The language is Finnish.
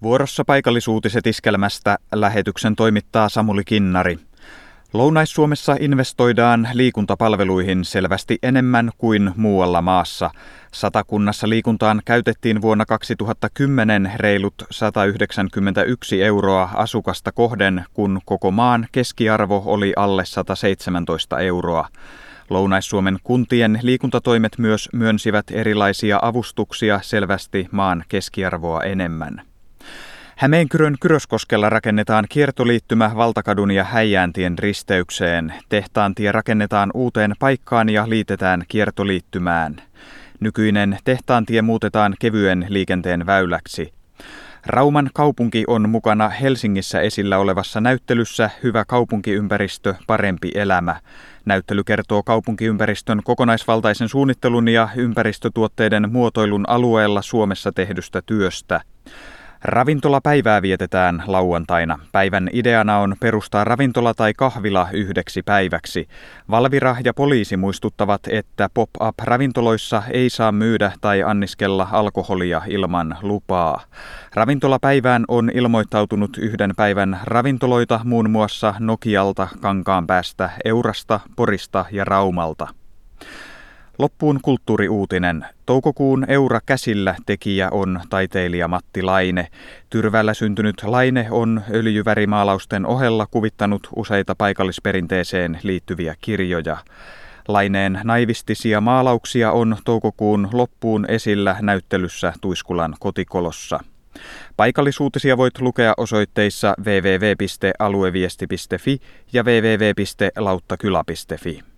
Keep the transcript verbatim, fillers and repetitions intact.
Vuorossa paikallisuutiset iskelmästä lähetyksen toimittaa Samuli Kinnari. Lounais-Suomessa investoidaan liikuntapalveluihin selvästi enemmän kuin muualla maassa. Satakunnassa liikuntaan käytettiin vuonna kaksituhattakymmenen reilut sata yhdeksänkymmentäyksi euroa asukasta kohden, kun koko maan keskiarvo oli alle sata seitsemäntoista euroa. Lounais-Suomen kuntien liikuntatoimet myös myönsivät erilaisia avustuksia selvästi maan keskiarvoa enemmän. Hämeenkyrön Kyröskoskella rakennetaan kiertoliittymä Valtakadun ja Häijääntien risteykseen. Tehtaantie rakennetaan uuteen paikkaan ja liitetään kiertoliittymään. Nykyinen tehtaantie muutetaan kevyen liikenteen väyläksi. Rauman kaupunki on mukana Helsingissä esillä olevassa näyttelyssä Hyvä kaupunkiympäristö, parempi elämä. Näyttely kertoo kaupunkiympäristön kokonaisvaltaisen suunnittelun ja ympäristötuotteiden muotoilun alueella Suomessa tehdystä työstä. Ravintolapäivää vietetään lauantaina. Päivän ideana on perustaa ravintola tai kahvila yhdeksi päiväksi. Valvira ja poliisi muistuttavat, että pop-up-ravintoloissa ei saa myydä tai anniskella alkoholia ilman lupaa. Ravintolapäivään on ilmoittautunut yhden päivän ravintoloita muun muassa Nokialta, Kankaanpäästä, Eurasta, Porista ja Raumalta. Loppuun kulttuuriuutinen. Toukokuun Eura käsillä tekijä on taiteilija Matti Laine. Tyrvällä syntynyt Laine on öljyvärimaalausten ohella kuvittanut useita paikallisperinteeseen liittyviä kirjoja. Laineen naivistisia maalauksia on toukokuun loppuun esillä näyttelyssä Tuiskulan kotikolossa. Paikallisuutisia voit lukea osoitteissa double-u double-u double-u piste alueviesti piste fi ja double-u double-u double-u piste lauttakylä piste fi.